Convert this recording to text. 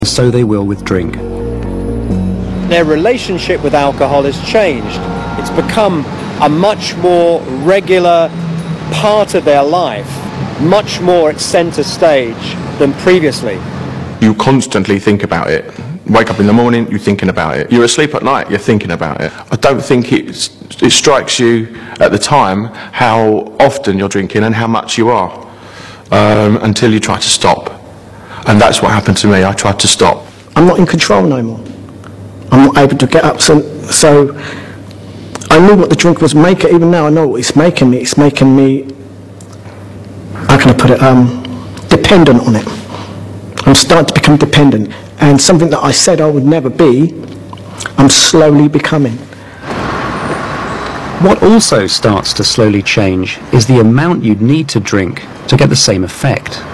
So they will with drink. Their relationship with alcohol has changed. It's become a much more regular part of their life, much more at centre stage than previously. You constantly think about it. Wake up in the morning, you're thinking about it. You're asleep at night, you're thinking about it. I don't think it strikes you at the time how often you're drinking and how much you are, until you try to stop. And that's what happened to me. I tried to stop. I'm not in control no more. I'm not able to get up. So I knew what the drink was making. Even now I know what it's making me. It's making me, how can I put it, dependent on it. I'm starting to become dependent. And something that I said I would never be, I'm slowly becoming. What also starts to slowly change is the amount you'd need to drink to get the same effect.